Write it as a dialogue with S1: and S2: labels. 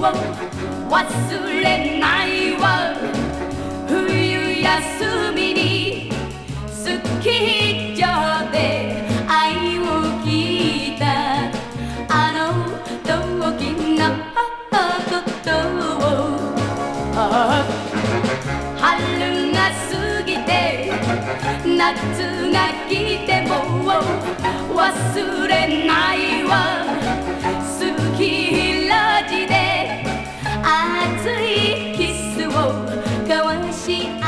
S1: 忘れないわ。冬休みにスキー場で愛を聞いたあの時のことを。春が過ぎて夏が来ても忘れないわ。スキーラジで熱いキスを交わし